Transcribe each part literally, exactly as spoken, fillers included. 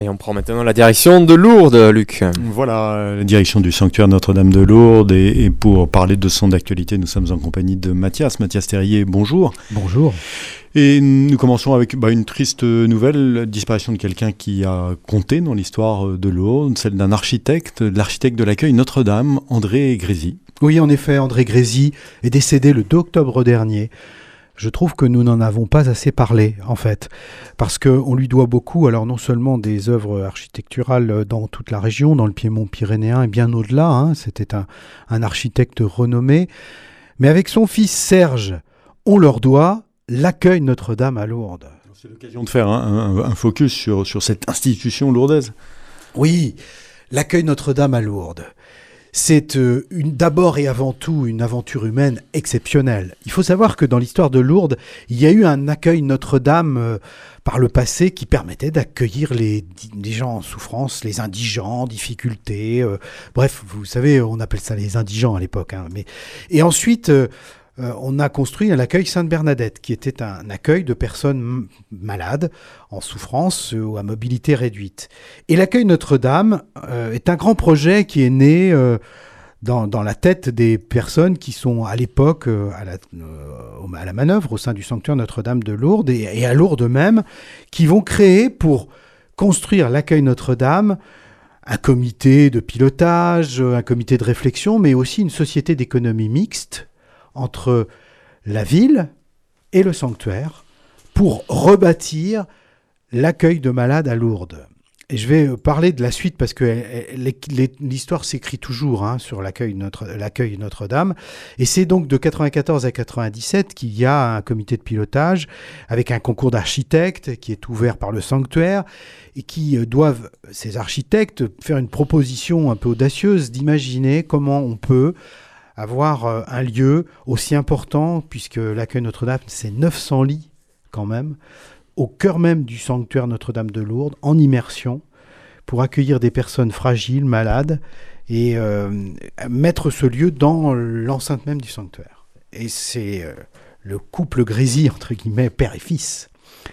Et on prend maintenant la direction de Lourdes, Luc. Voilà, la direction du sanctuaire Notre-Dame de Lourdes. Et, et pour parler de son d'actualité, nous sommes en compagnie de Mathias. Mathias Terrier, bonjour. Bonjour. Et nous commençons avec bah, une triste nouvelle, la disparition de quelqu'un qui a compté dans l'histoire de Lourdes, celle d'un architecte, l'architecte de l'accueil Notre-Dame, André Grésy. Oui, en effet, André Grésy est décédé le deux octobre dernier. Je trouve que nous n'en avons pas assez parlé, en fait, parce qu'on lui doit beaucoup, alors non seulement des œuvres architecturales dans toute la région, dans le Piémont pyrénéen et bien au-delà, hein, c'était un, un architecte renommé, mais avec son fils Serge, on leur doit l'accueil Notre-Dame à Lourdes. C'est l'occasion de faire un, un, un focus sur, sur cette institution lourdaise. Oui, l'accueil Notre-Dame à Lourdes. C'est euh, une, d'abord et avant tout une aventure humaine exceptionnelle. Il faut savoir que dans l'histoire de Lourdes, il y a eu un accueil Notre-Dame euh, par le passé qui permettait d'accueillir les, les gens en souffrance, les indigents, en difficulté. Euh, bref, vous savez, on appelle ça les indigents à l'époque. Hein, mais... Et ensuite... Euh, Euh, on a construit l'accueil Sainte-Bernadette, qui était un accueil de personnes m- malades, en souffrance euh, ou à mobilité réduite. Et l'accueil Notre-Dame euh, est un grand projet qui est né euh, dans, dans la tête des personnes qui sont à l'époque euh, à, la, euh, à la manœuvre au sein du sanctuaire Notre-Dame de Lourdes et, et à Lourdes même, qui vont créer pour construire l'accueil Notre-Dame un comité de pilotage, un comité de réflexion, mais aussi une société d'économie mixte entre la ville et le sanctuaire pour rebâtir l'accueil de malades à Lourdes. Et je vais parler de la suite parce que l'histoire s'écrit toujours hein, sur l'accueil, notre, l'accueil Notre-Dame. Et c'est donc de quatre-vingt-quatorze à quatre-vingt-dix-sept qu'il y a un comité de pilotage avec un concours d'architectes qui est ouvert par le sanctuaire et qui doivent, ces architectes, faire une proposition un peu audacieuse d'imaginer comment on peut avoir euh, un lieu aussi important, puisque l'accueil Notre-Dame, c'est neuf cents lits quand même, au cœur même du sanctuaire Notre-Dame de Lourdes, en immersion, pour accueillir des personnes fragiles, malades, et euh, mettre ce lieu dans l'enceinte même du sanctuaire. Et c'est euh, le couple Grésy, entre guillemets, père et fils,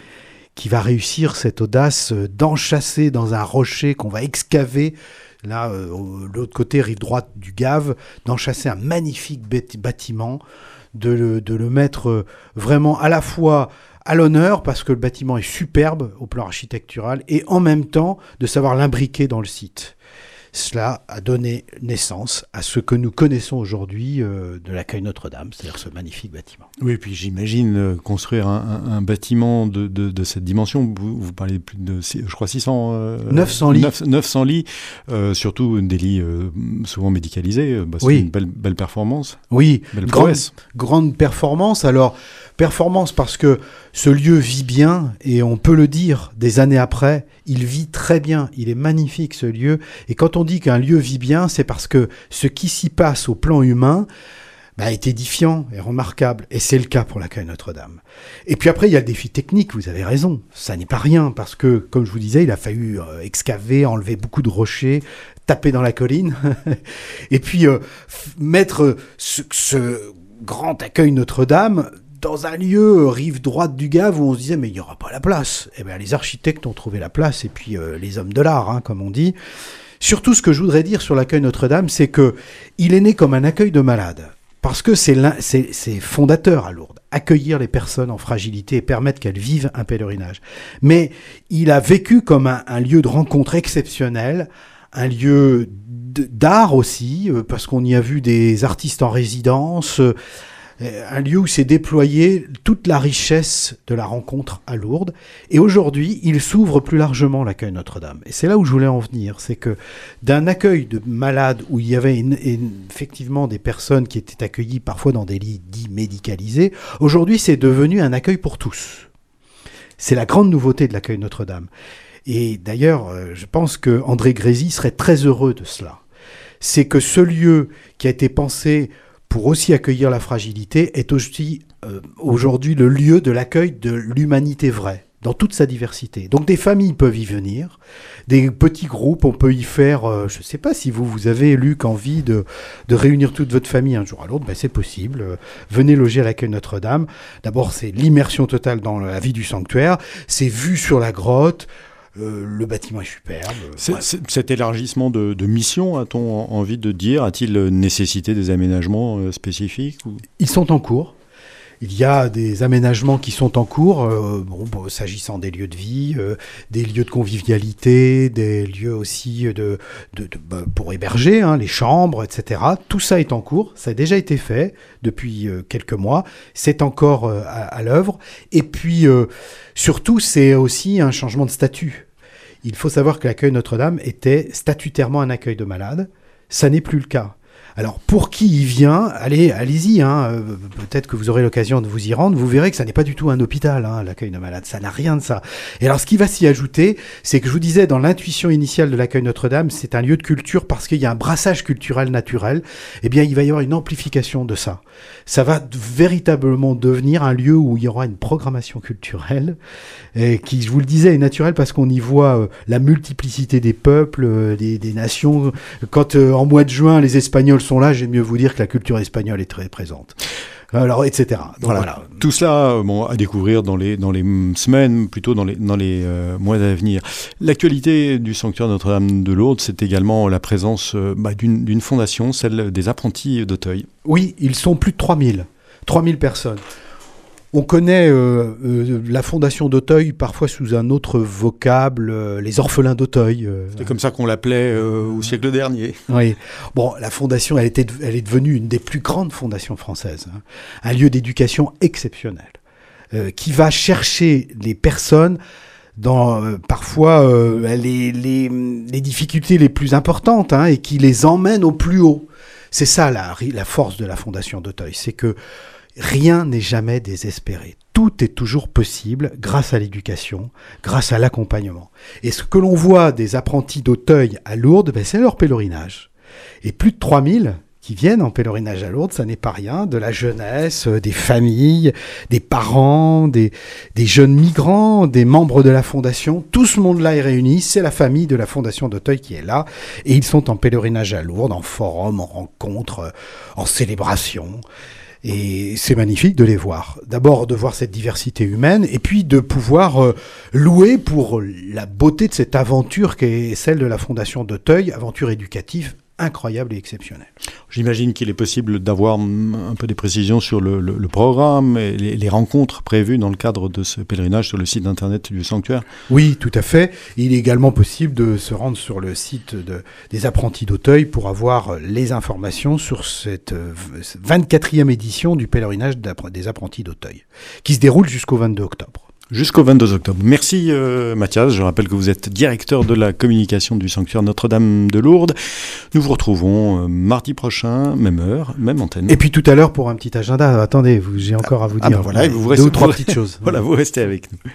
qui va réussir cette audace d'enchasser dans un rocher qu'on va excaver là, euh, de l'autre côté, rive droite du Gave, d'enchasser un magnifique bâtiment, de le, de le mettre euh, vraiment à la fois à l'honneur, parce que le bâtiment est superbe au plan architectural, et en même temps de savoir l'imbriquer dans le site. Cela a donné naissance à ce que nous connaissons aujourd'hui euh, de l'accueil Notre-Dame, c'est-à-dire ce magnifique bâtiment. Oui, et puis j'imagine euh, construire un, un, un bâtiment de, de, de cette dimension, vous, vous parlez de plus de, je crois, six cents... Euh, neuf cents lits. neuf cents lits, euh, surtout des lits euh, souvent médicalisés, bah, c'est oui. une belle, belle performance. Oui, belle grande, prouesse. Grande performance, alors... Performance parce que ce lieu vit bien, et on peut le dire des années après, il vit très bien, il est magnifique ce lieu. Et quand on dit qu'un lieu vit bien, c'est parce que ce qui s'y passe au plan humain bah, est édifiant et remarquable. Et c'est le cas pour l'accueil Notre-Dame. Et puis après, il y a le défi technique, vous avez raison. Ça n'est pas rien, parce que, comme je vous disais, il a fallu euh, excaver, enlever beaucoup de rochers, taper dans la colline, et puis euh, f- mettre ce, ce grand accueil Notre-Dame dans un lieu rive droite du Gave où on se disait mais il n'y aura pas la place. Eh bien les architectes ont trouvé la place et puis euh, les hommes de l'art, hein, comme on dit. Surtout ce que je voudrais dire sur l'accueil Notre-Dame, c'est que il est né comme un accueil de malades. Parce que c'est, c'est, c'est fondateur à Lourdes, accueillir les personnes en fragilité et permettre qu'elles vivent un pèlerinage. Mais il a vécu comme un, un lieu de rencontre exceptionnel, un lieu d'art aussi, euh, parce qu'on y a vu des artistes en résidence, euh, un lieu où s'est déployée toute la richesse de la rencontre à Lourdes. Et aujourd'hui, il s'ouvre plus largement l'accueil Notre-Dame. Et c'est là où je voulais en venir. C'est que d'un accueil de malades où il y avait une, une, effectivement des personnes qui étaient accueillies parfois dans des lits dits médicalisés, aujourd'hui c'est devenu un accueil pour tous. C'est la grande nouveauté de l'accueil Notre-Dame. Et d'ailleurs, je pense que André Grésy serait très heureux de cela. C'est que ce lieu qui a été pensé pour aussi accueillir la fragilité, est aussi euh, aujourd'hui le lieu de l'accueil de l'humanité vraie, dans toute sa diversité. Donc des familles peuvent y venir, des petits groupes, on peut y faire, euh, je ne sais pas si vous, vous avez, Luc, envie de, de réunir toute votre famille un jour à l'autre, ben c'est possible. Euh, venez loger à l'accueil Notre-Dame. D'abord, c'est l'immersion totale dans la vie du sanctuaire, c'est vue sur la grotte, Euh, le bâtiment est superbe. C'est, Ouais. c'est- cet élargissement de, de mission, a-t-on en- envie de dire, a-t-il nécessité des aménagements euh, spécifiques ou... Ils sont en cours. Il y a des aménagements qui sont en cours, euh, bon, bon, s'agissant des lieux de vie, euh, des lieux de convivialité, des lieux aussi de, de, de- bah, pour héberger, hein, les chambres, et cetera. Tout ça est en cours, ça a déjà été fait depuis euh, quelques mois, c'est encore euh, à, à l'œuvre. Et puis, euh, surtout, c'est aussi un changement de statut. Il faut savoir que l'accueil Notre-Dame était statutairement un accueil de malades, ça n'est plus le cas. Alors, pour qui y vient, allez, allez-y, hein, euh, peut-être que vous aurez l'occasion de vous y rendre, vous verrez que ça n'est pas du tout un hôpital, hein, l'accueil de malades, ça n'a rien de ça. Et alors, ce qui va s'y ajouter, c'est que je vous disais, dans l'intuition initiale de l'accueil Notre-Dame, c'est un lieu de culture parce qu'il y a un brassage culturel naturel, eh bien, il va y avoir une amplification de ça. Ça va d- véritablement devenir un lieu où il y aura une programmation culturelle, et qui, je vous le disais, est naturelle parce qu'on y voit euh, la multiplicité des peuples, euh, des, des nations. Quand, euh, en mois de juin, les Espagnols sont là, j'aime mieux vous dire que la culture espagnole est très présente. Alors, et cetera. Donc, Voilà. voilà. Tout cela, euh, bon, à découvrir dans les, dans les mm, semaines, plutôt dans les, dans les euh, mois à venir. L'actualité du sanctuaire Notre-Dame de Lourdes, c'est également la présence euh, bah, d'une, d'une fondation, celle des apprentis d'Auteuil. Oui, ils sont plus de trois mille. trois mille personnes. On connaît euh, euh, la fondation d'Auteuil parfois sous un autre vocable, euh, les orphelins d'Auteuil. euh, C'est comme ça qu'on l'appelait euh, au siècle dernier. Oui. Bon, la fondation, elle, était, elle est devenue une des plus grandes fondations françaises. Hein. Un lieu d'éducation exceptionnel, euh, qui va chercher les personnes dans euh, parfois euh, les, les, les difficultés les plus importantes, hein, et qui les emmène au plus haut. C'est ça la, la force de la fondation d'Auteuil, c'est que rien n'est jamais désespéré. Tout est toujours possible grâce à l'éducation, grâce à l'accompagnement. Et ce que l'on voit des apprentis d'Auteuil à Lourdes, ben, c'est leur pèlerinage. Et plus de trois mille qui viennent en pèlerinage à Lourdes, ça n'est pas rien. De la jeunesse, euh, des familles, des parents, des, des jeunes migrants, des membres de la fondation. Tout ce monde-là est réuni. C'est la famille de la fondation d'Auteuil qui est là. Et ils sont en pèlerinage à Lourdes, en forum, en rencontre, euh, en célébration. Et c'est magnifique de les voir. D'abord de voir cette diversité humaine et puis de pouvoir euh, louer pour la beauté de cette aventure qui est celle de la Fondation d'Auteuil, aventure éducative incroyable et exceptionnelle. J'imagine qu'il est possible d'avoir mm, un peu des précisions sur le, le, le programme et les, les rencontres prévues dans le cadre de ce pèlerinage sur le site internet du sanctuaire. Oui, tout à fait. Il est également possible de se rendre sur le site de, des apprentis d'Auteuil pour avoir les informations sur cette euh, vingt-quatrième édition du pèlerinage des apprentis d'Auteuil, qui se déroule jusqu'au vingt-deux octobre. Jusqu'au vingt-deux octobre. Merci euh, Mathias, je rappelle que vous êtes directeur de la communication du sanctuaire Notre-Dame de Lourdes. Nous vous retrouvons euh, mardi prochain, même heure, même antenne. Et puis tout à l'heure pour un petit agenda, attendez, vous- j'ai encore à vous Ah dire ben voilà, euh, vous deux restez- ou trois vous- petites choses. Voilà, vous restez avec nous.